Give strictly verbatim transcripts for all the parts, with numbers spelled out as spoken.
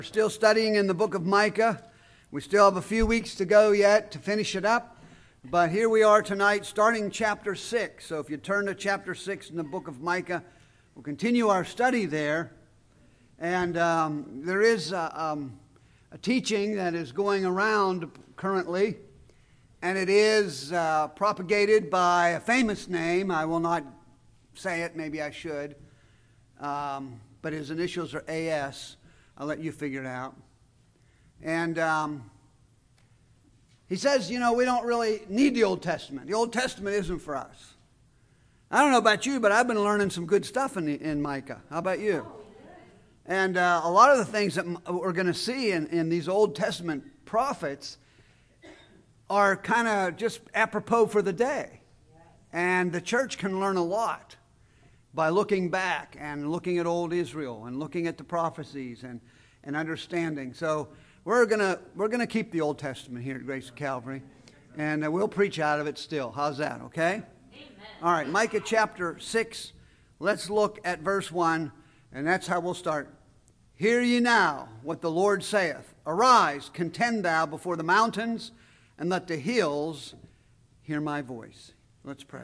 We're still studying in the book of Micah. We still have a few weeks to go yet to finish it up. But here we are tonight starting chapter six. So if you turn to chapter six in the book of Micah, we'll continue our study there. And um, there is a, um, a teaching that is going around currently. And it is uh, propagated by a famous name. I will not say it, maybe I should. Um, but his initials are A S. I'll let you figure it out. And um, he says, you know, we don't really need the Old Testament. The Old Testament isn't for us. I don't know about you, but I've been learning some good stuff in, in Micah. How about you? And uh, a lot of the things that we're going to see in, in these Old Testament prophets are kind of just apropos for the day. And the church can learn a lot by looking back and looking at old Israel and looking at the prophecies and, and understanding. So we're gonna we're gonna keep the Old Testament here at Grace of Calvary, and uh, we'll preach out of it still. How's that? Okay. Amen. All right, Micah chapter six. Let's look at verse one, and that's how we'll start. Hear ye now what the Lord saith: Arise, contend thou before the mountains, and let the hills hear my voice. Let's pray.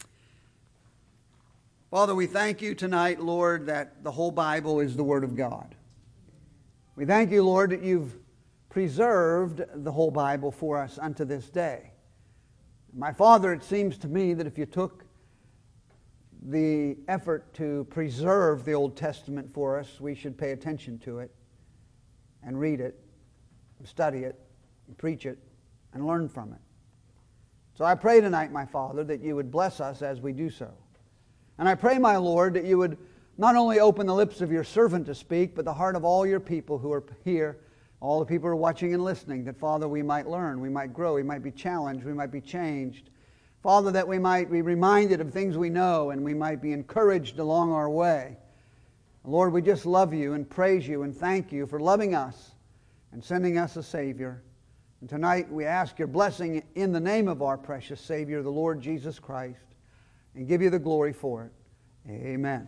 Father, we thank you tonight, Lord, that the whole Bible is the Word of God. We thank you, Lord, that you've preserved the whole Bible for us unto this day. My Father, it seems to me that if you took the effort to preserve the Old Testament for us, we should pay attention to it and read it, and study it, and preach it, and learn from it. So I pray tonight, my Father, that you would bless us as we do so. And I pray, my Lord, that you would not only open the lips of your servant to speak, but the heart of all your people who are here, all the people who are watching and listening, that, Father, we might learn, we might grow, we might be challenged, we might be changed. Father, that we might be reminded of things we know and we might be encouraged along our way. Lord, we just love you and praise you and thank you for loving us and sending us a Savior. And tonight we ask your blessing in the name of our precious Savior, the Lord Jesus Christ, and give you the glory for it. Amen.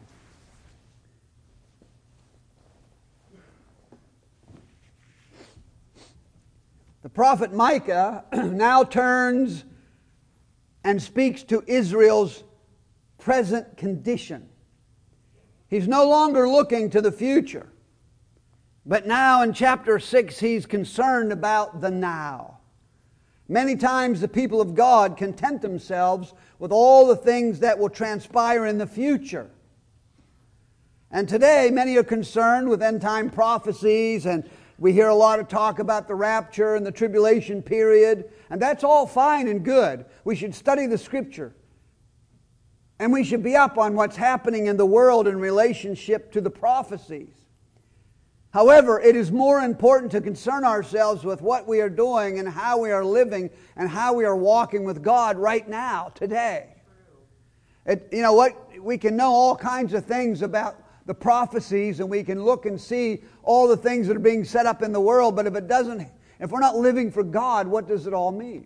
The prophet Micah now turns and speaks to Israel's present condition. He's no longer looking to the future, but now in chapter six he's concerned about the now. Many times the people of God content themselves with all the things that will transpire in the future. And today many are concerned with end-time prophecies, and we hear a lot of talk about the rapture and the tribulation period, and that's all fine and good. We should study the Scripture, and we should be up on what's happening in the world in relationship to the prophecies. However, it is more important to concern ourselves with what we are doing and how we are living and how we are walking with God right now, today. It, you know what? We can know all kinds of things about the prophecies, and we can look and see all the things that are being set up in the world, but if it doesn't, if we're not living for God, what does it all mean?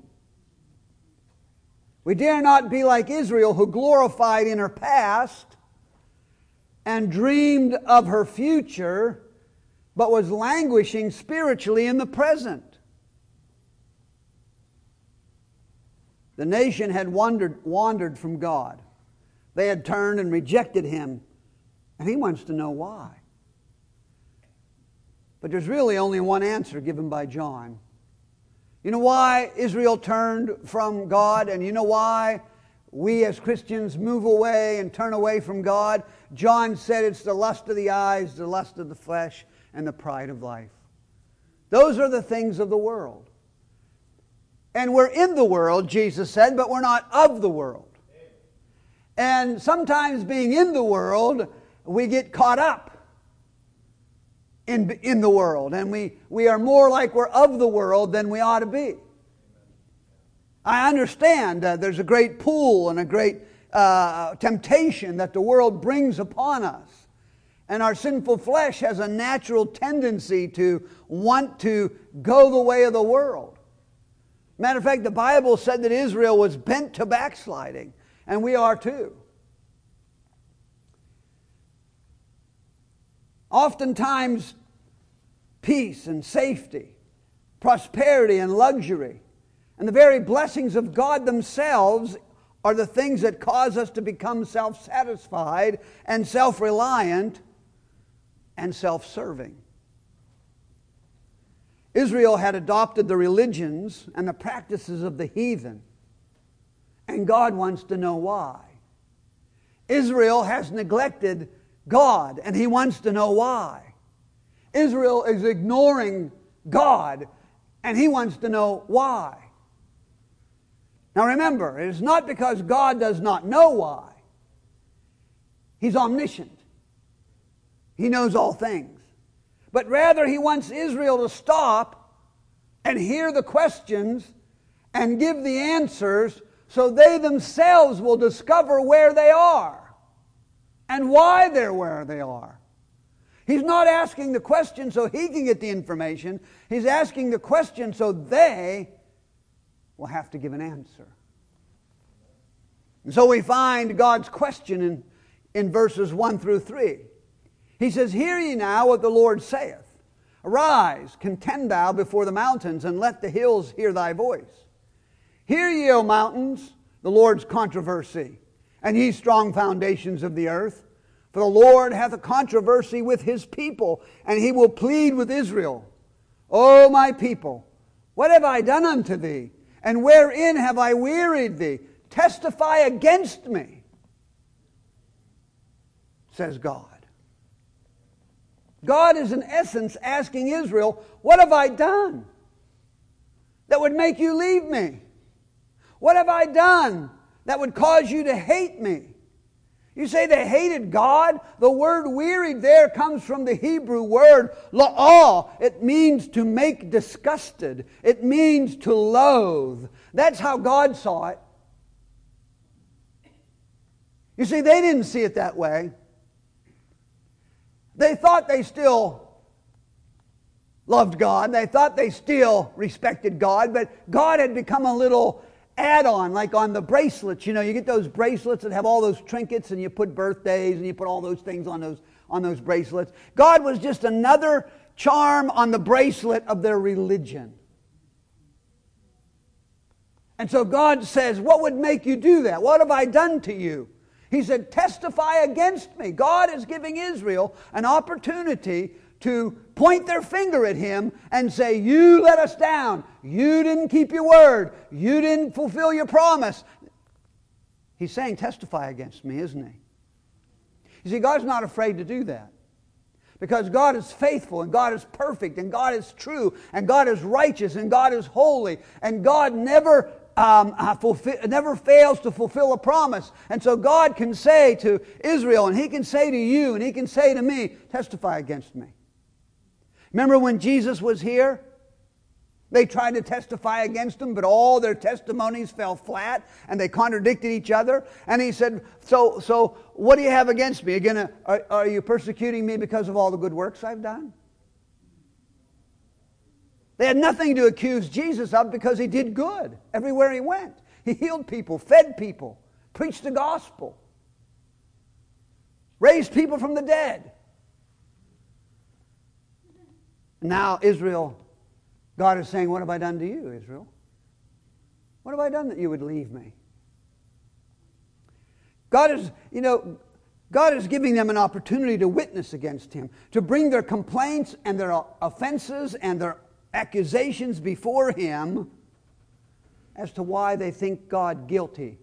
We dare not be like Israel, who glorified in her past and dreamed of her future, but was languishing spiritually in the present. The nation had wandered, wandered from God. They had turned and rejected Him, and He wants to know why. But there's really only one answer given by John. You know why Israel turned from God, and you know why we as Christians move away and turn away from God? John said it's the lust of the eyes, the lust of the flesh, and the pride of life. Those are the things of the world. And we're in the world, Jesus said, but we're not of the world. And sometimes being in the world, we get caught up in, in the world. And we, we are more like we're of the world than we ought to be. I understand uh, there's a great pull and a great uh, temptation that the world brings upon us. And our sinful flesh has a natural tendency to want to go the way of the world. Matter of fact, the Bible said that Israel was bent to backsliding, and we are too. Oftentimes, peace and safety, prosperity and luxury. And the very blessings of God themselves are the things that cause us to become self-satisfied and self-reliant and self-serving. Israel had adopted the religions and the practices of the heathen, and God wants to know why. Israel has neglected God, and He wants to know why. Israel is ignoring God, and He wants to know why. Now remember, it is not because God does not know why. He's omniscient. He knows all things. But rather He wants Israel to stop and hear the questions and give the answers so they themselves will discover where they are and why they're where they are. He's not asking the question so He can get the information. He's asking the question so they will have to give an answer. And so we find God's question in, in verses one through three. He says, "Hear ye now what the Lord saith. Arise, contend thou before the mountains, and let the hills hear thy voice. Hear ye, O mountains, the Lord's controversy, and ye strong foundations of the earth. For the Lord hath a controversy with His people, and He will plead with Israel. O my people, what have I done unto thee? And wherein have I wearied thee? Testify against me, says God." God is in essence asking Israel, what have I done that would make you leave me? What have I done that would cause you to hate me? You say they hated God? The word wearied there comes from the Hebrew word la'ah. It means to make disgusted. It means to loathe. That's how God saw it. You see, they didn't see it that way. They thought they still loved God. They thought they still respected God. But God had become a little add-on, like on the bracelets. You know, you get those bracelets that have all those trinkets, and you put birthdays, and you put all those things on those, on those bracelets. God was just another charm on the bracelet of their religion. And so God says, what would make you do that? What have I done to you? He said, testify against me. God is giving Israel an opportunity to point their finger at Him and say, you let us down. You didn't keep your word. You didn't fulfill your promise. He's saying, testify against me, isn't He? You see, God's not afraid to do that. Because God is faithful, and God is perfect, and God is true, and God is righteous, and God is holy, and God never Um, uh, fulfill, never fails to fulfill a promise. And so God can say to Israel, and He can say to you, and He can say to me, testify against me. Remember when Jesus was here? They tried to testify against Him, but all their testimonies fell flat, and they contradicted each other. And He said, so, so what do you have against me? Are you gonna, are, are you persecuting me because of all the good works I've done? They had nothing to accuse Jesus of because He did good everywhere He went. He healed people, fed people, preached the gospel, raised people from the dead. Now Israel, God is saying, what have I done to you, Israel? What have I done that you would leave me? God is, you know, God is giving them an opportunity to witness against Him, to bring their complaints and their offenses and their accusations before Him as to why they think God guilty.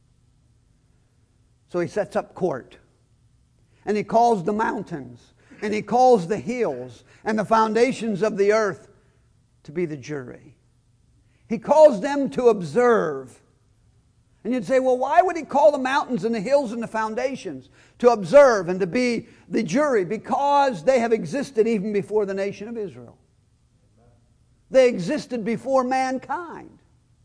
So He sets up court. And He calls the mountains. And He calls the hills and the foundations of the earth to be the jury. He calls them to observe. And you'd say, well, why would He call the mountains and the hills and the foundations to observe and to be the jury? Because they have existed even before the nation of Israel. They existed before mankind.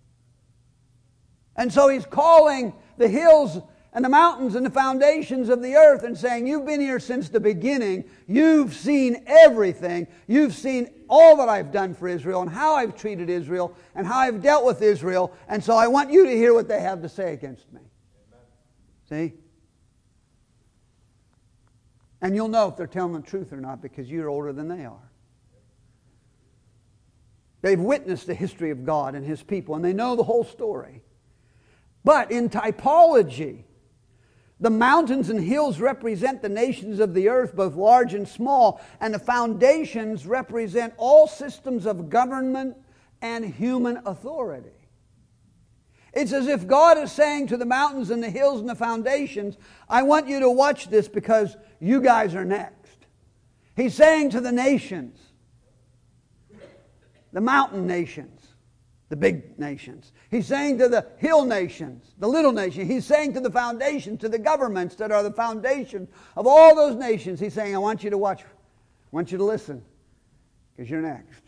And so He's calling the hills and the mountains and the foundations of the earth and saying, you've been here since the beginning. You've seen everything. You've seen all that I've done for Israel and how I've treated Israel and how I've dealt with Israel. And so I want you to hear what they have to say against me. Amen. See? And you'll know if they're telling the truth or not because you're older than they are. They've witnessed the history of God and His people, and they know the whole story. But in typology, the mountains and hills represent the nations of the earth, both large and small, and the foundations represent all systems of government and human authority. It's as if God is saying to the mountains and the hills and the foundations, I want you to watch this because you guys are next. He's saying to the nations, the mountain nations, the big nations. He's saying to the hill nations, the little nations. He's saying to the foundations, to the governments that are the foundation of all those nations. He's saying, I want you to watch. I want you to listen because you're next.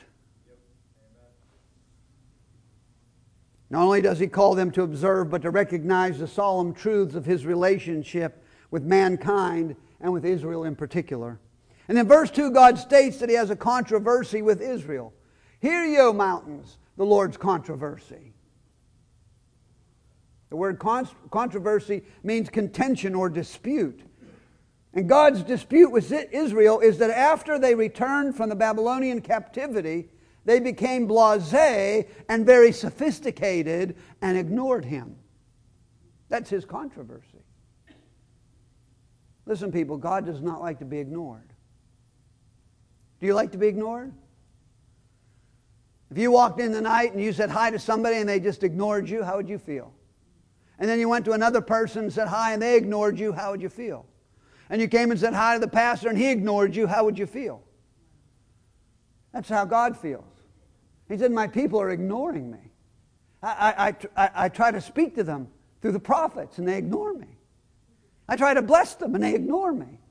Not only does He call them to observe, but to recognize the solemn truths of His relationship with mankind and with Israel in particular. And in verse two, God states that He has a controversy with Israel. Hear ye, O mountains, the Lord's controversy. The word controversy means contention or dispute. And God's dispute with Israel is that after they returned from the Babylonian captivity, they became blasé and very sophisticated and ignored Him. That's His controversy. Listen, people, God does not like to be ignored. Do you like to be ignored? If you walked in the night and you said hi to somebody and they just ignored you, how would you feel? And then you went to another person and said hi and they ignored you, how would you feel? And you came and said hi to the pastor and he ignored you, how would you feel? That's how God feels. He said, my people are ignoring me. I, I, I, I try to speak to them through the prophets and they ignore me. I try to bless them and they ignore me.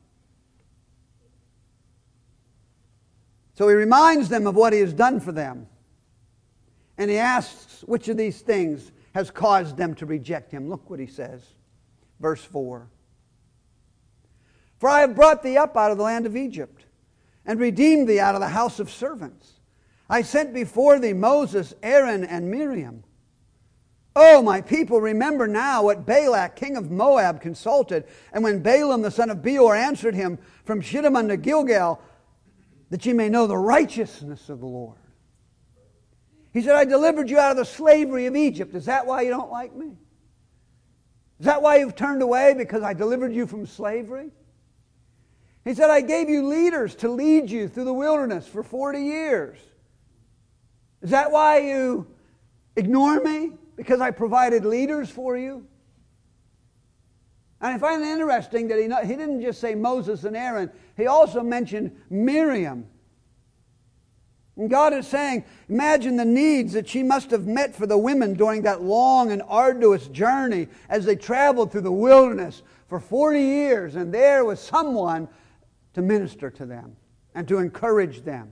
So He reminds them of what He has done for them. And He asks which of these things has caused them to reject Him. Look what He says. Verse four. For I have brought thee up out of the land of Egypt, and redeemed thee out of the house of servants. I sent before thee Moses, Aaron, and Miriam. Oh, my people, remember now what Balak, king of Moab, consulted, and when Balaam, the son of Beor, answered him from Shittim unto Gilgal, that ye may know the righteousness of the Lord. He said, I delivered you out of the slavery of Egypt. Is that why you don't like me? Is that why you've turned away? Because I delivered you from slavery? He said, I gave you leaders to lead you through the wilderness for forty years. Is that why you ignore me? Because I provided leaders for you? And I find it interesting that he, not, he didn't just say Moses and Aaron. He also mentioned Miriam. And God is saying, imagine the needs that she must have met for the women during that long and arduous journey as they traveled through the wilderness for forty years. And there was someone to minister to them and to encourage them.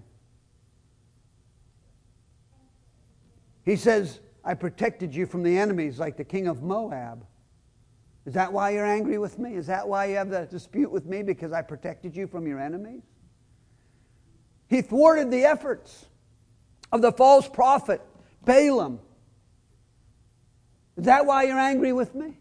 He says, I protected you from the enemies like the king of Moab. Is that why you're angry with me? Is that why you have that dispute with me? Because I protected you from your enemies? He thwarted the efforts of the false prophet, Balaam. Is that why you're angry with me?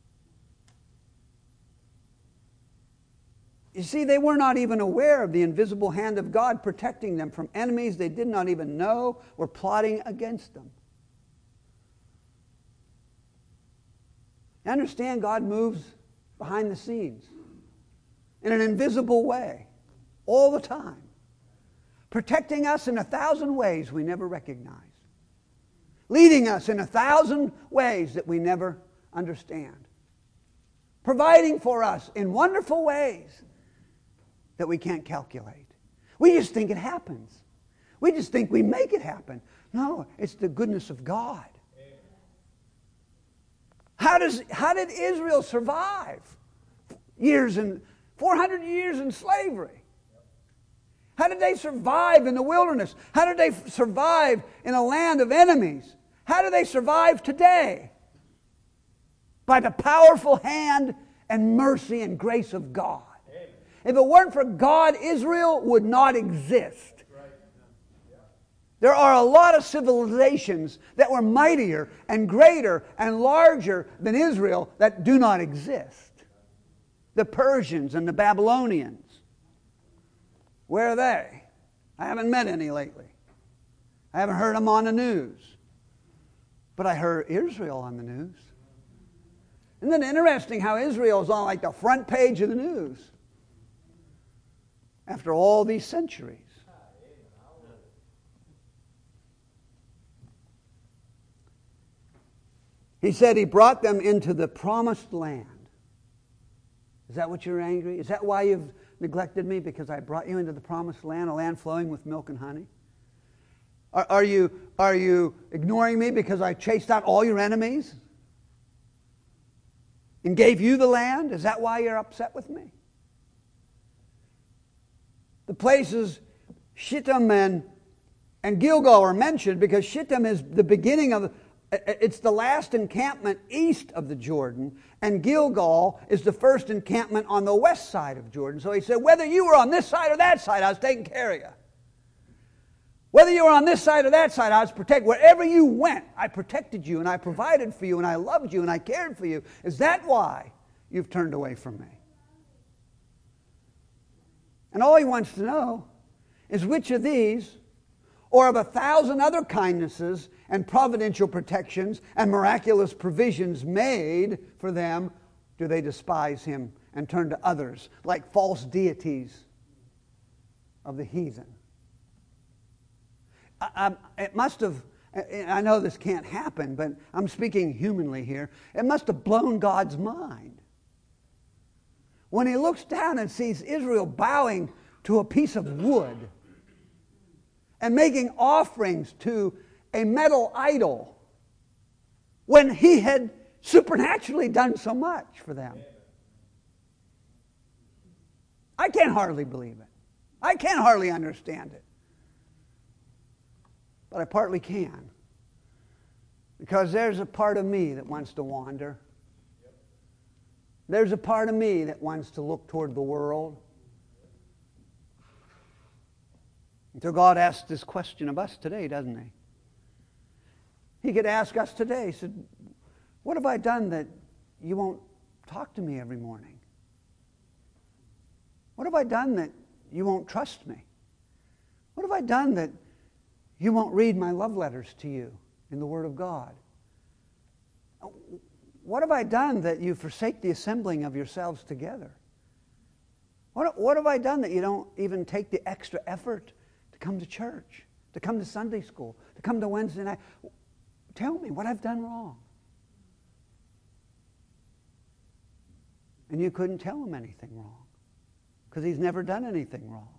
You see, they were not even aware of the invisible hand of God protecting them from enemies they did not even know were plotting against them. You understand, God moves behind the scenes in an invisible way all the time, protecting us in a thousand ways we never recognize, leading us in a thousand ways that we never understand, providing for us in wonderful ways that we can't calculate. We just think it happens. We just think we make it happen. No, it's the goodness of God. How does how did Israel survive years in four hundred years in slavery? How did they survive in the wilderness? How did they survive in a land of enemies? How do they survive today? By the powerful hand and mercy and grace of God. If it weren't for God, Israel would not exist. There are a lot of civilizations that were mightier and greater and larger than Israel that do not exist. The Persians and the Babylonians. Where are they? I haven't met any lately. I haven't heard them on the news. But I heard Israel on the news. Isn't it interesting how Israel is on like the front page of the news after all these centuries? He said he brought them into the promised land. Is that what you're angry? Is that why you've neglected me? Because I brought you into the promised land, a land flowing with milk and honey? Are, are you, are you ignoring me because I chased out all your enemies and gave you the land? Is that why you're upset with me? The places Shittim and, and Gilgal are mentioned because Shittim is the beginning of, it's the last encampment east of the Jordan, and Gilgal is the first encampment on the west side of Jordan. So he said, whether you were on this side or that side, I was taking care of you. Whether you were on this side or that side, I was protected. Wherever you went, I protected you, and I provided for you, and I loved you, and I cared for you. Is that why you've turned away from me? And all he wants to know is which of these, or of a thousand other kindnesses and providential protections and miraculous provisions made for them, do they despise him and turn to others like false deities of the heathen? I, I, it must have, I know this can't happen, but I'm speaking humanly here. It must have blown God's mind when he looks down and sees Israel bowing to a piece of wood and making offerings to a metal idol when he had supernaturally done so much for them. I can't hardly believe it. I can't hardly understand it. But I partly can. Because there's a part of me that wants to wander. There's a part of me that wants to look toward the world. Until God asks this question of us today, doesn't he? He could ask us today, he said, what have I done that you won't talk to me every morning? What have I done that you won't trust me? What have I done that you won't read my love letters to you in the Word of God? What have I done that you forsake the assembling of yourselves together? What, what have I done that you don't even take the extra effort to come to church, to come to Sunday school, to come to Wednesday night? Tell me what I've done wrong. And you couldn't tell him anything wrong because he's never done anything wrong.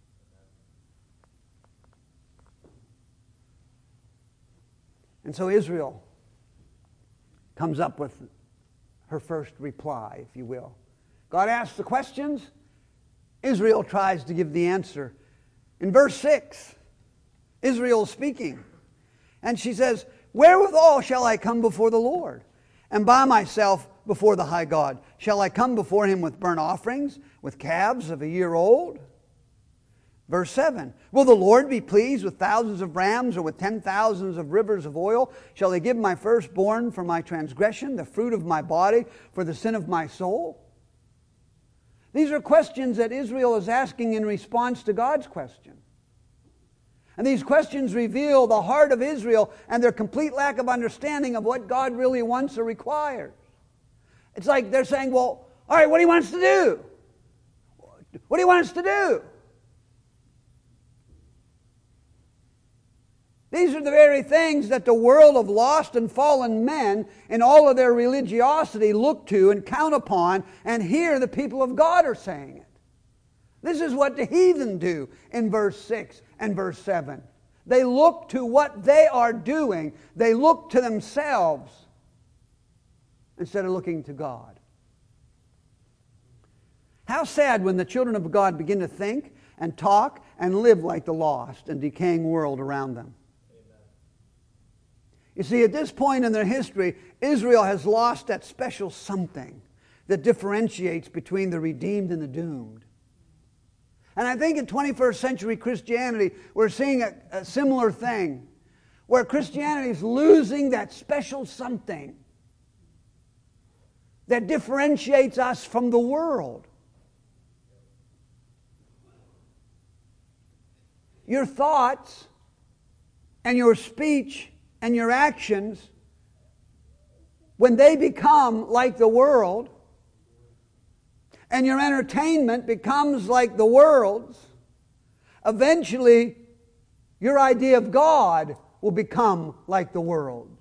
And so Israel comes up with her first reply, if you will. God asks the questions. Israel tries to give the answer. In verse six, Israel is speaking. And she says, wherewithal shall I come before the Lord, and by myself before the high God? Shall I come before him with burnt offerings, with calves of a year old? Verse seven, will the Lord be pleased with thousands of rams, or with ten thousands of rivers of oil? Shall they give my firstborn for my transgression, the fruit of my body for the sin of my soul? These are questions that Israel is asking in response to God's question. And these questions reveal the heart of Israel and their complete lack of understanding of what God really wants or requires. It's like they're saying, well, all right, what do you want us to do? What do you want us to do? These are the very things that the world of lost and fallen men in all of their religiosity look to and count upon, and here the people of God are saying it. This is what the heathen do in verse six and verse seven. They look to what they are doing. They look to themselves instead of looking to God. How sad when the children of God begin to think and talk and live like the lost and decaying world around them. You see, at this point in their history, Israel has lost that special something that differentiates between the redeemed and the doomed. And I think in twenty-first century Christianity, we're seeing a, a similar thing, where Christianity is losing that special something that differentiates us from the world. Your thoughts and your speech and your actions, when they become like the world, and your entertainment becomes like the world's, eventually your idea of God will become like the world's.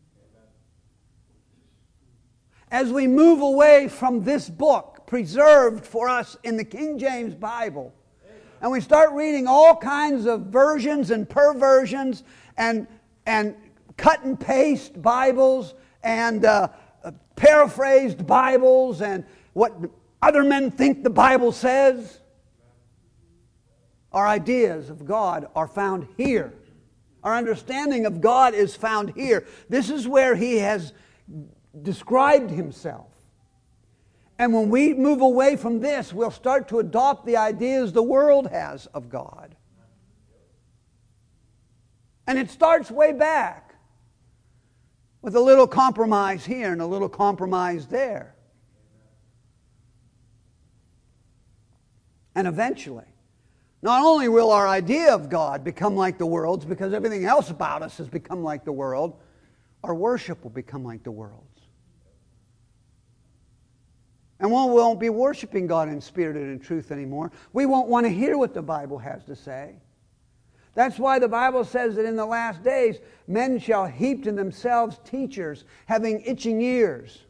As we move away from this book, preserved for us in the King James Bible, and we start reading all kinds of versions and perversions and, and cut and paste Bibles and uh, paraphrased Bibles and what other men think the Bible says, our ideas of God are found here. Our understanding of God is found here. This is where He has described Himself. And when we move away from this, we'll start to adopt the ideas the world has of God. And it starts way back with a little compromise here and a little compromise there. And eventually, not only will our idea of God become like the world's, because everything else about us has become like the world, our worship will become like the world's. And we won't be worshiping God in spirit and in truth anymore. We won't want to hear what the Bible has to say. That's why the Bible says that in the last days, men shall heap to themselves teachers, having itching ears.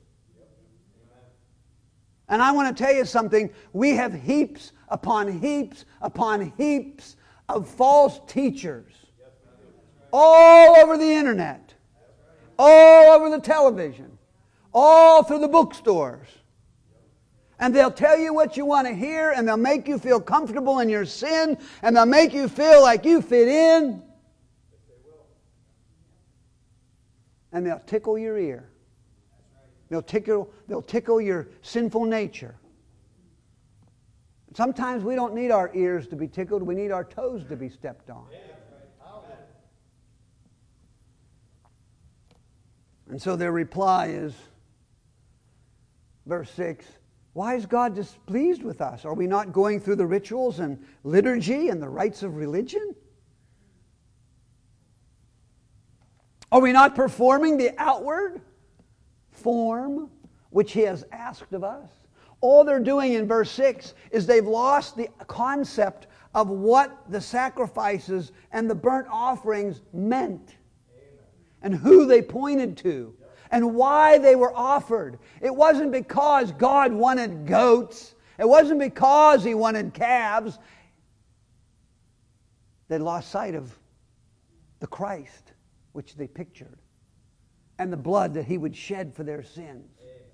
And I want to tell you something. We have heaps upon heaps upon heaps of false teachers. All over the internet. All over the television. All through the bookstores. And they'll tell you what you want to hear, and they'll make you feel comfortable in your sin, and they'll make you feel like you fit in. And they'll tickle your ear. They'll tickle, they'll tickle your sinful nature. Sometimes we don't need our ears to be tickled, we need our toes to be stepped on. And so their reply is, verse six, why is God displeased with us? Are we not going through the rituals and liturgy and the rites of religion? Are we not performing the outward form which He has asked of us? All they're doing in verse six is they've lost the concept of what the sacrifices and the burnt offerings meant. Amen. And who they pointed to. And why they were offered. It wasn't because God wanted goats. It wasn't because He wanted calves. They lost sight of the Christ which they pictured. And the blood that He would shed for their sins.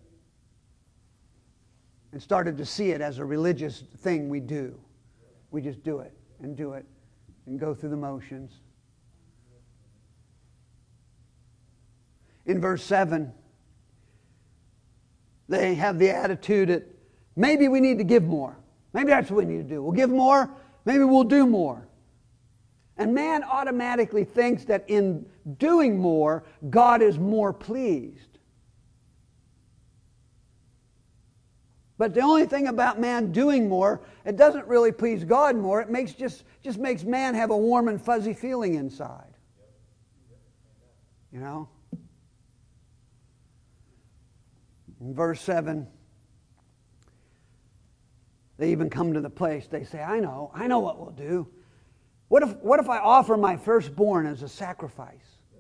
And started to see it as a religious thing we do. We just do it and do it and go through the motions. In verse seven, they have the attitude that maybe we need to give more. Maybe that's what we need to do. We'll give more, maybe we'll do more. And man automatically thinks that in doing more, God is more pleased. But the only thing about man doing more, it doesn't really please God more. It makes just, just makes man have a warm and fuzzy feeling inside. You know? In verse seven, they even come to the place, they say, I know, I know what we'll do. What if, what if I offer my firstborn as a sacrifice?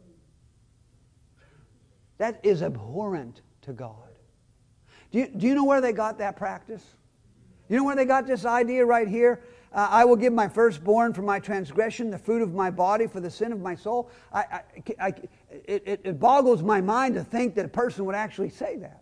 That is abhorrent to God. Do you, do you know where they got that practice? You know where they got this idea right here? Uh, I will give my firstborn for my transgression, the fruit of my body for the sin of my soul. I, I, I, it, it, it boggles my mind to think that a person would actually say that.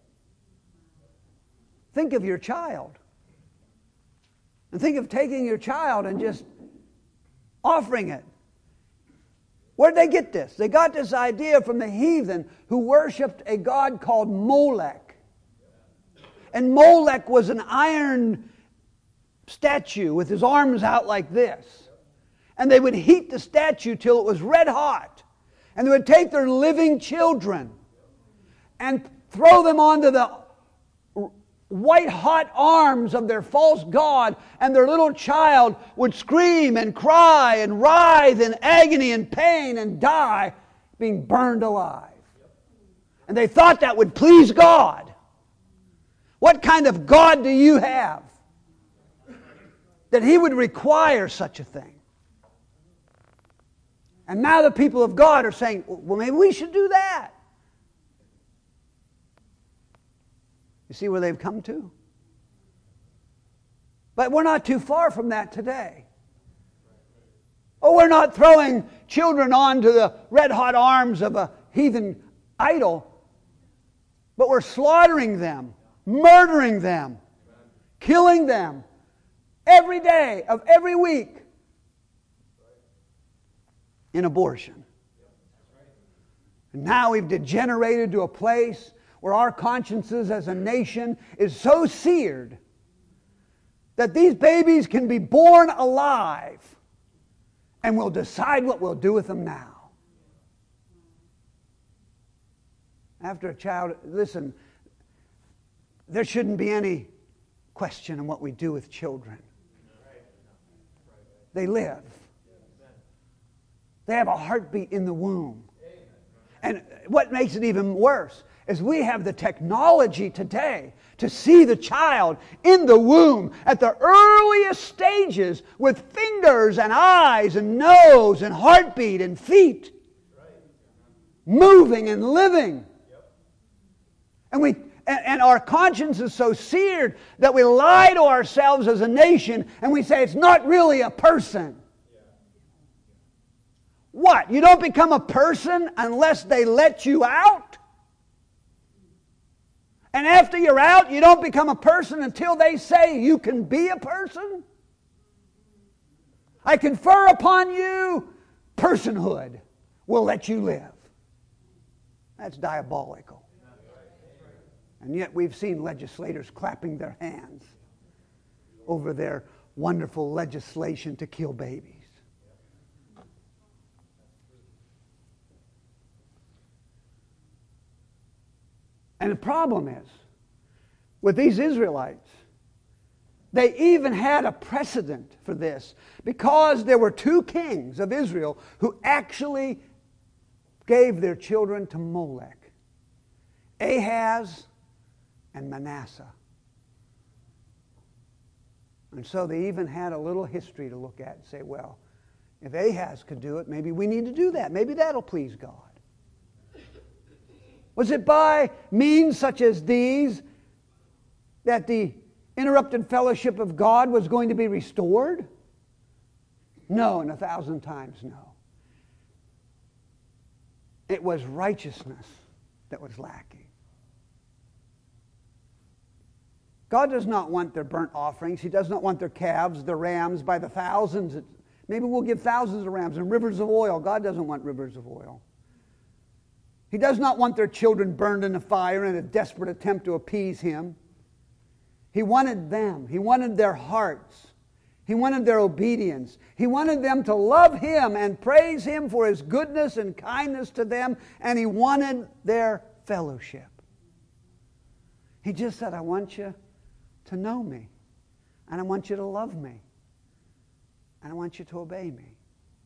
Think of your child. And think of taking your child and just offering it. Where'd they get this? They got this idea from the heathen who worshipped a god called Molech. And Molech was an iron statue with his arms out like this. And they would heat the statue till it was red hot. And they would take their living children and throw them onto the white-hot arms of their false god, and their little child would scream and cry and writhe in agony and pain and die being burned alive. And they thought that would please God. What kind of God do you have that He would require such a thing? And now the people of God are saying, well, maybe we should do that. You see where they've come to? But we're not too far from that today. Oh, we're not throwing children onto the red-hot arms of a heathen idol, but we're slaughtering them, murdering them, killing them every day of every week in abortion. And now we've degenerated to a place where our consciences as a nation is so seared that these babies can be born alive, and we'll decide what we'll do with them now. After a child, listen, there shouldn't be any question on what we do with children. They live. They have a heartbeat in the womb. And what makes it even worse is we have the technology today to see the child in the womb at the earliest stages with fingers and eyes and nose and heartbeat and feet moving and living. And we and, and our conscience is so seared that we lie to ourselves as a nation and we say it's not really a person. What? You don't become a person unless they let you out? And after you're out, you don't become a person until they say you can be a person? I confer upon you personhood. We'll let you live. That's diabolical. And yet we've seen legislators clapping their hands over their wonderful legislation to kill babies. And the problem is, with these Israelites, they even had a precedent for this because there were two kings of Israel who actually gave their children to Molech, Ahaz and Manasseh. And so they even had a little history to look at and say, well, if Ahaz could do it, maybe we need to do that. Maybe that'll please God. Was it by means such as these that the interrupted fellowship of God was going to be restored? No, and a thousand times no. It was righteousness that was lacking. God does not want their burnt offerings. He does not want their calves, their rams by the thousands. Maybe we'll give thousands of rams and rivers of oil. God doesn't want rivers of oil. He does not want their children burned in the fire in a desperate attempt to appease Him. He wanted them. He wanted their hearts. He wanted their obedience. He wanted them to love Him and praise Him for His goodness and kindness to them. And He wanted their fellowship. He just said, I want you to know me. And I want you to love me. And I want you to obey me.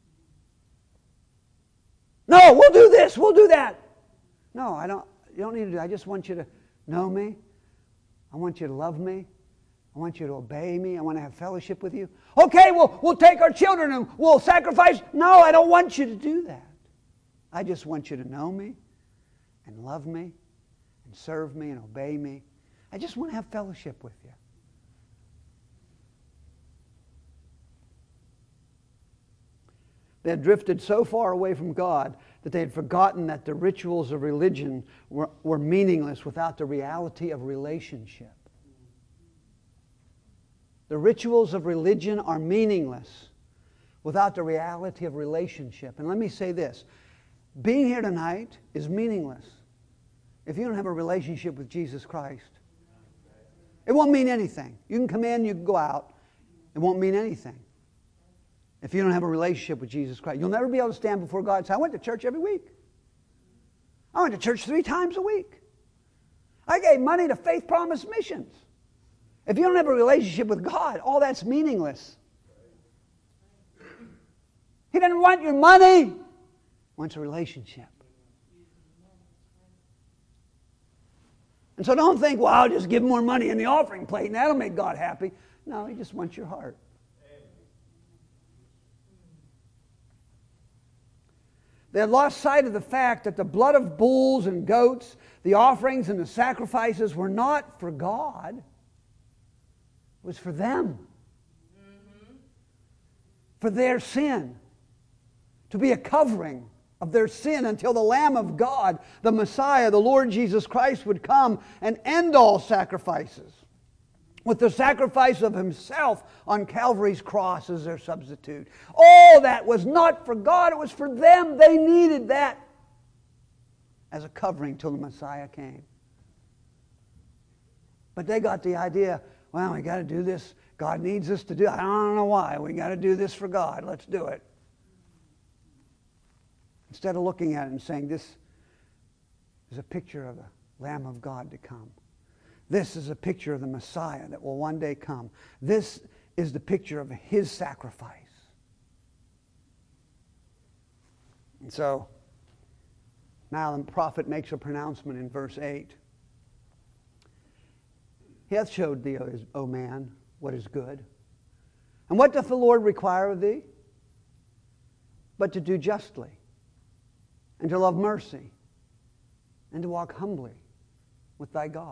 No, we'll do this. We'll do that. No, I don't. You don't need to do that. I just want you to know me. I want you to love me. I want you to obey me. I want to have fellowship with you. Okay, well, we'll take our children and we'll sacrifice. No, I don't want you to do that. I just want you to know me and love me and serve me and obey me. I just want to have fellowship with you. They had drifted so far away from God that they had forgotten that the rituals of religion were, were meaningless without the reality of relationship. The rituals of religion are meaningless without the reality of relationship. And let me say this. Being here tonight is meaningless if you don't have a relationship with Jesus Christ. It won't mean anything. You can come in, you can go out. It won't mean anything if you don't have a relationship with Jesus Christ. You'll never be able to stand before God and say, I went to church every week. I went to church three times a week. I gave money to Faith Promise Missions. If you don't have a relationship with God, all that's meaningless. He doesn't want your money. He wants a relationship. And so don't think, well, I'll just give more money in the offering plate and that'll make God happy. No, He just wants your heart. They had lost sight of the fact that the blood of bulls and goats, the offerings and the sacrifices were not for God. It was for them. Mm-hmm. For their sin. To be a covering of their sin until the Lamb of God, the Messiah, the Lord Jesus Christ, would come and end all sacrifices with the sacrifice of Himself on Calvary's cross as their substitute. All that was not for God, it was for them. They needed that as a covering till the Messiah came. But they got the idea, well, we got to do this. God needs us to do it. I don't know why. We got to do this for God. Let's do it. Instead of looking at it and saying, this is a picture of the Lamb of God to come. This is a picture of the Messiah that will one day come. This is the picture of His sacrifice. And so, now the prophet makes a pronouncement in verse eight. He hath showed thee, O man, what is good. And what doth the Lord require of thee? But to do justly, and to love mercy, and to walk humbly with thy God.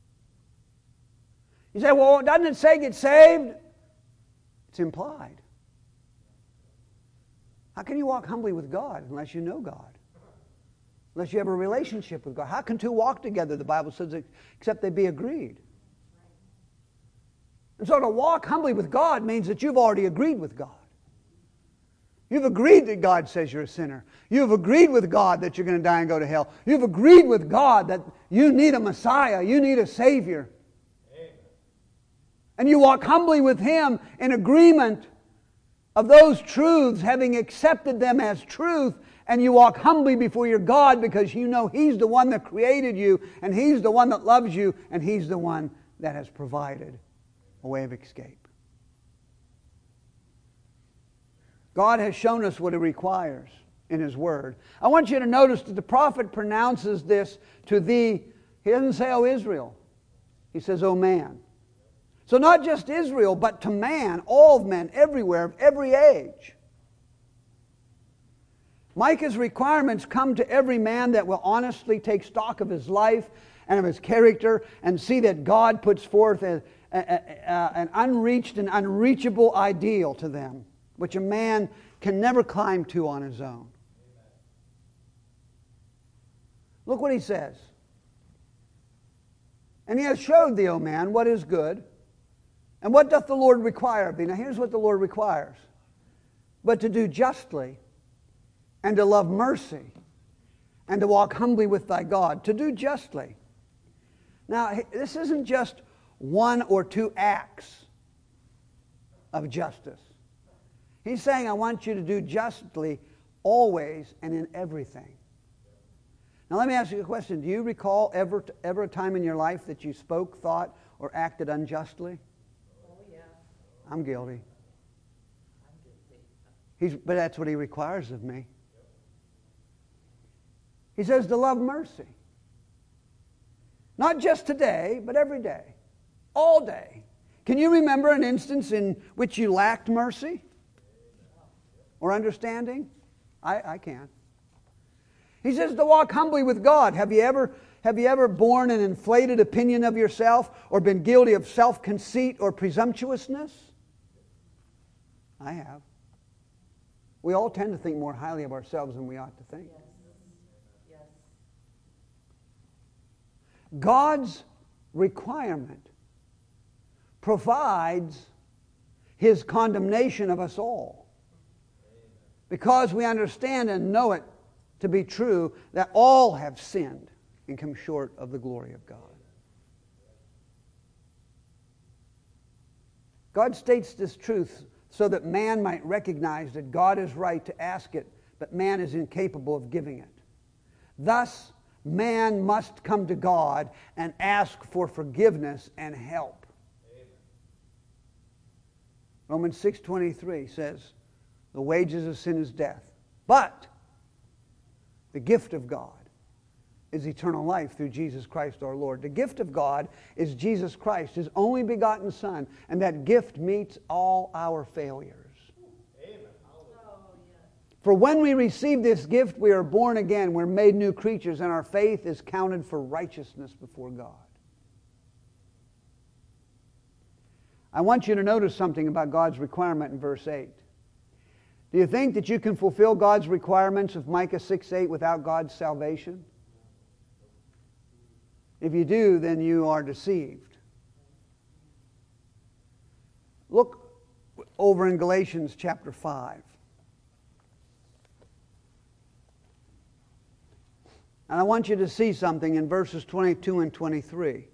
You say, well, doesn't it say get saved? It's implied. How can you walk humbly with God unless you know God? Unless you have a relationship with God? How can two walk together, the Bible says, except they be agreed? And so to walk humbly with God means that you've already agreed with God. You've agreed that God says you're a sinner. You've agreed with God that you're going to die and go to hell. You've agreed with God that you need a Messiah. You need a Savior. Amen. And you walk humbly with Him in agreement of those truths, having accepted them as truth. And you walk humbly before your God because you know He's the one that created you, and He's the one that loves you, and He's the one that has provided a way of escape. God has shown us what He requires in His Word. I want you to notice that the prophet pronounces this to thee. He doesn't say, O Israel. He says, O man. So not just Israel, but to man, all men, everywhere, of every age. Micah's requirements come to every man that will honestly take stock of his life and of his character and see that God puts forth a, a, a, a, an unreached and unreachable ideal to them, which a man can never climb to on his own. Look what he says. And He hath showed thee, O man, what is good. And what doth the Lord require of thee? Now here's what the Lord requires. But to do justly, and to love mercy, and to walk humbly with thy God. To do justly. Now this isn't just one or two acts of justice. He's saying, I want you to do justly always and in everything. Now let me ask you a question. Do you recall ever, ever a time in your life that you spoke, thought, or acted unjustly? Oh, yeah. I'm guilty. I'm guilty. He's, but that's what He requires of me. He says to love mercy. Not just today, but every day. All day. Can you remember an instance in which you lacked mercy? Or understanding? I, I can. He says to walk humbly with God. Have you ever, have you ever borne an inflated opinion of yourself or been guilty of self-conceit or presumptuousness? I have. We all tend to think more highly of ourselves than we ought to think. Yes. Yes. God's requirement provides His condemnation of us all. Because we understand and know it to be true that all have sinned and come short of the glory of God. God states this truth so that man might recognize that God is right to ask it, but man is incapable of giving it. Thus, man must come to God and ask for forgiveness and help. Amen. Romans six twenty-three says, the wages of sin is death. But the gift of God is eternal life through Jesus Christ our Lord. The gift of God is Jesus Christ, His only begotten Son, and that gift meets all our failures. Amen. For when we receive this gift, we are born again, we're made new creatures, and our faith is counted for righteousness before God. I want you to notice something about God's requirement in verse eight. Do you think that you can fulfill God's requirements of Micah six eight without God's salvation? If you do, then you are deceived. Look over in Galatians chapter five. And I want you to see something in verses twenty-two and twenty-three.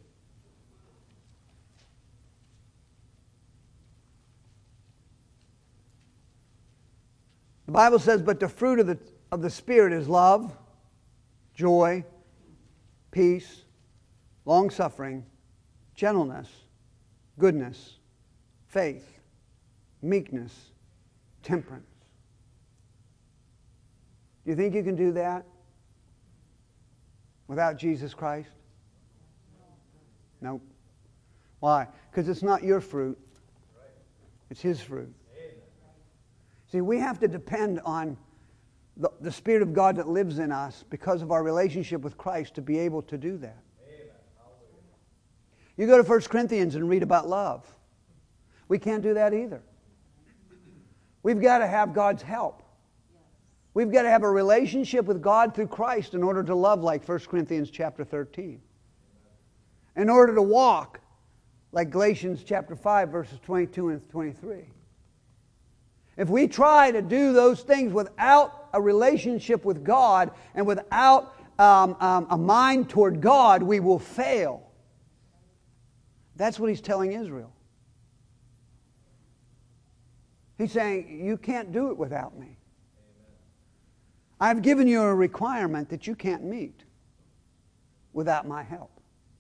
The Bible says, but the fruit of the, of the Spirit is love, joy, peace, long-suffering, gentleness, goodness, faith, meekness, temperance. Do you think you can do that without Jesus Christ? Nope. Why? Because it's not your fruit. It's His fruit. See, we have to depend on the, the Spirit of God that lives in us because of our relationship with Christ to be able to do that. You go to First Corinthians and read about love. We can't do that either. We've got to have God's help. We've got to have a relationship with God through Christ in order to love like First Corinthians chapter thirteen. In order to walk like Galatians chapter five verses twenty-two and twenty-three. If we try to do those things without a relationship with God and without um, um, a mind toward God, we will fail. That's what He's telling Israel. He's saying, you can't do it without me. I've given you a requirement that you can't meet without my help.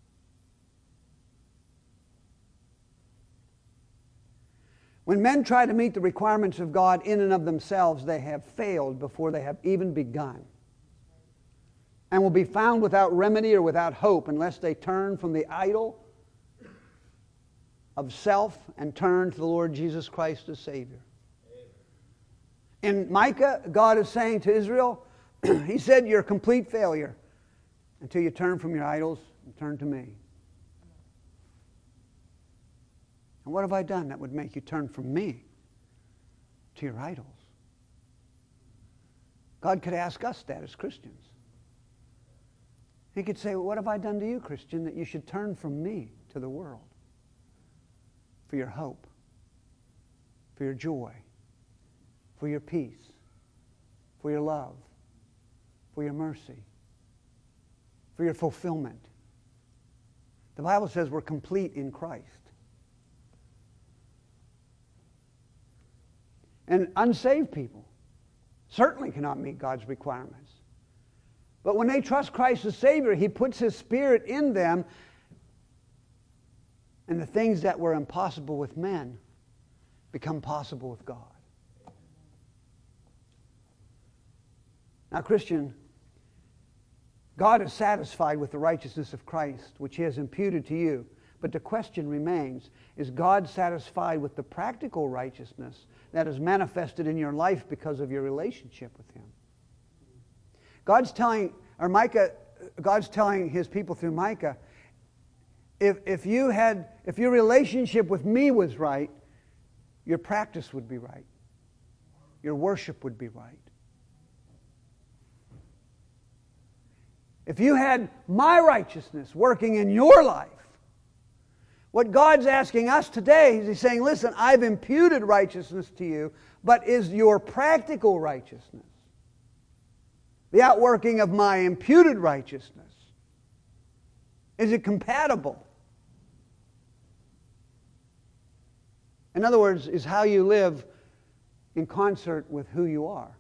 When men try to meet the requirements of God in and of themselves, they have failed before they have even begun, and will be found without remedy or without hope unless they turn from the idol of self and turn to the Lord Jesus Christ as Savior. In Micah, God is saying to Israel, He said, you're a complete failure until you turn from your idols and turn to me. And what have I done that would make you turn from me to your idols? God could ask us that as Christians. He could say, well, what have I done to you, Christian, that you should turn from me to the world for your hope, for your joy, for your peace, for your love, for your mercy, for your fulfillment? The Bible says we're complete in Christ. And unsaved people certainly cannot meet God's requirements. But when they trust Christ as Savior, He puts His Spirit in them, and the things that were impossible with men become possible with God. Now, Christian, God is satisfied with the righteousness of Christ, which He has imputed to you. But the question remains, is God satisfied with the practical righteousness that is manifested in your life because of your relationship with Him? God's telling, or Micah, God's telling His people through Micah, if, if you had, if your relationship with me was right, your practice would be right. Your worship would be right. If you had my righteousness working in your life, what God's asking us today is He's saying, listen, I've imputed righteousness to you, but is your practical righteousness, the outworking of my imputed righteousness, is it compatible? In other words, is how you live in concert with who you are?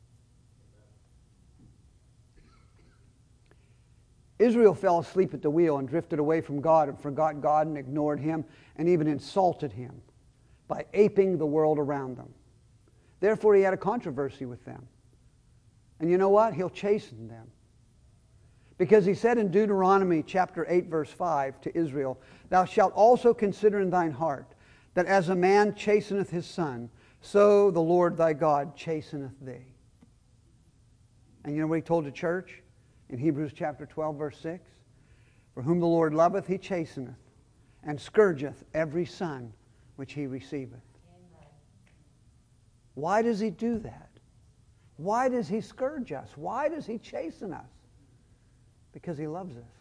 Israel fell asleep at the wheel and drifted away from God and forgot God and ignored Him and even insulted Him by aping the world around them. Therefore, he had a controversy with them. And you know what? He'll chasten them. Because he said in Deuteronomy chapter eight, verse five to Israel, "Thou shalt also consider in thine heart that as a man chasteneth his son, so the Lord thy God chasteneth thee." And you know what he told the church in Hebrews chapter twelve, verse six? "For whom the Lord loveth, he chasteneth, and scourgeth every son which he receiveth." Amen. Why does he do that? Why does he scourge us? Why does he chasten us? Because he loves us.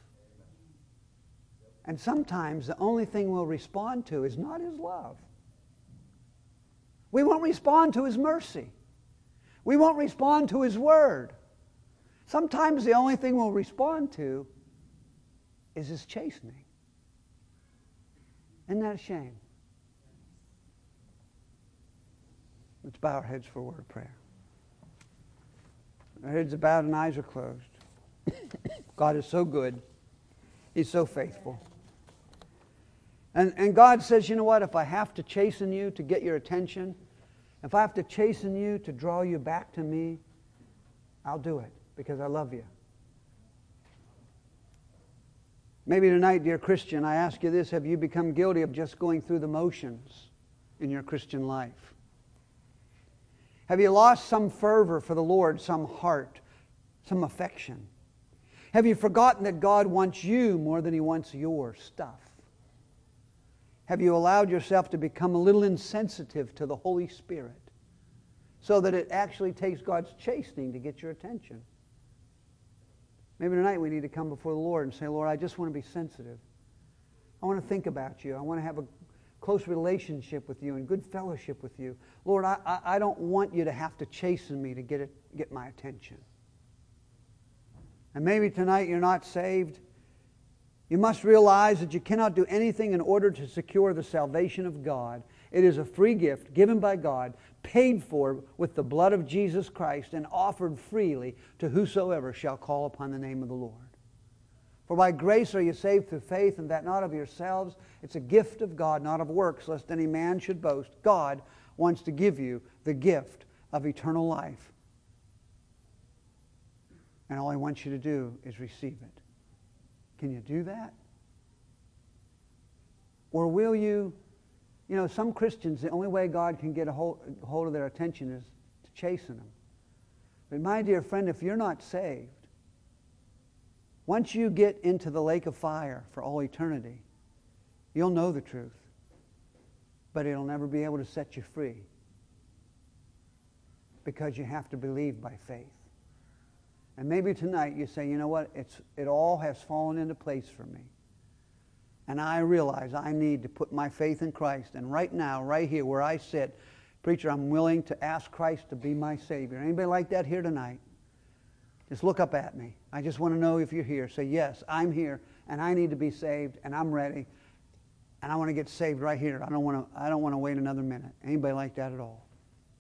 And sometimes the only thing we'll respond to is not his love. We won't respond to his mercy. We won't respond to his word. Sometimes the only thing we'll respond to is his chastening. Isn't that a shame? Let's bow our heads for a word of prayer. Our heads are bowed and eyes are closed. God is so good. He's so faithful. And, and God says, you know what? If I have to chasten you to get your attention, if I have to chasten you to draw you back to me, I'll do it because I love you. Maybe tonight, dear Christian, I ask you this: have you become guilty of just going through the motions in your Christian life? Have you lost some fervor for the Lord, some heart, some affection? Have you forgotten that God wants you more than He wants your stuff? Have you allowed yourself to become a little insensitive to the Holy Spirit so that it actually takes God's chastening to get your attention? Maybe tonight we need to come before the Lord and say, Lord, I just want to be sensitive. I want to think about you. I want to have a close relationship with you and good fellowship with you. Lord, I, I, I don't want you to have to chasten me to get it, get my attention. And maybe tonight you're not saved. You must realize that you cannot do anything in order to secure the salvation of God. It is a free gift given by God, paid for with the blood of Jesus Christ, and offered freely to whosoever shall call upon the name of the Lord. For by grace are you saved through faith, and that not of yourselves. It's a gift of God, not of works, lest any man should boast. God wants to give you the gift of eternal life. And all He wants you to do is receive it. Can you do that? Or will you, you know, some Christians, the only way God can get a hold, a hold of their attention is to chasten them. But my dear friend, if you're not saved, once you get into the lake of fire for all eternity, you'll know the truth, but it'll never be able to set you free because you have to believe by faith. And maybe tonight you say, you know what, it's, it all has fallen into place for me. And I realize I need to put my faith in Christ. And right now, right here where I sit, preacher, I'm willing to ask Christ to be my Savior. Anybody like that here tonight? Just look up at me. I just want to know if you're here. Say, yes, I'm here, and I need to be saved, and I'm ready, and I want to get saved right here. I don't want to, I don't want to wait another minute. Anybody like that at all?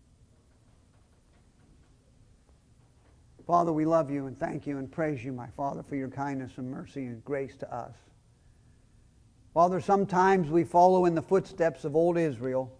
Father, we love you and thank you and praise you, my Father, for your kindness and mercy and grace to us. Father, sometimes we follow in the footsteps of old Israel.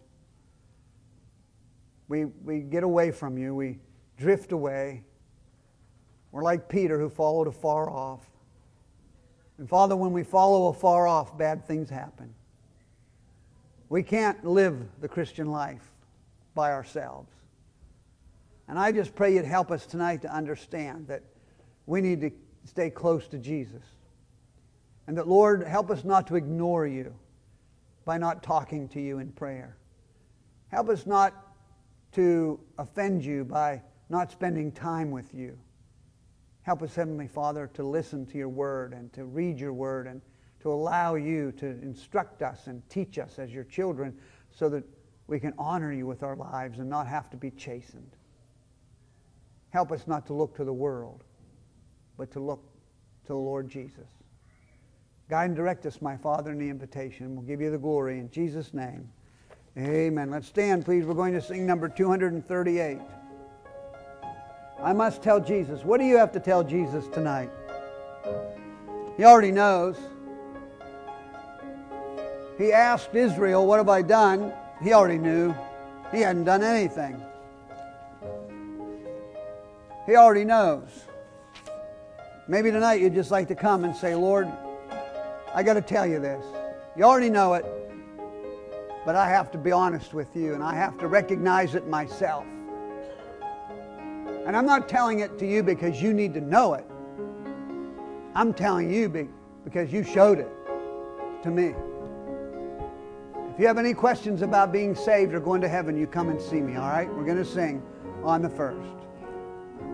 We, we get away from you. We drift away. We're like Peter who followed afar off. And Father, when we follow afar off, bad things happen. We can't live the Christian life by ourselves. And I just pray you'd help us tonight to understand that we need to stay close to Jesus. And that, Lord, help us not to ignore you by not talking to you in prayer. Help us not to offend you by not spending time with you. Help us, Heavenly Father, to listen to your word and to read your word and to allow you to instruct us and teach us as your children so that we can honor you with our lives and not have to be chastened. Help us not to look to the world, but to look to the Lord Jesus. Guide and direct us, my Father, in the invitation. We'll give you the glory in Jesus' name. Amen. Let's stand, please. We're going to sing number two thirty-eight. I must tell Jesus. What do you have to tell Jesus tonight? He already knows. He asked Israel, what have I done? He already knew. He hadn't done anything. He already knows. Maybe tonight you'd just like to come and say, Lord, I got to tell you this. You already know it, but I have to be honest with you, and I have to recognize it myself. And I'm not telling it to you because you need to know it. I'm telling you because you showed it to me. If you have any questions about being saved or going to heaven, you come and see me, all right? We're going to sing on the first.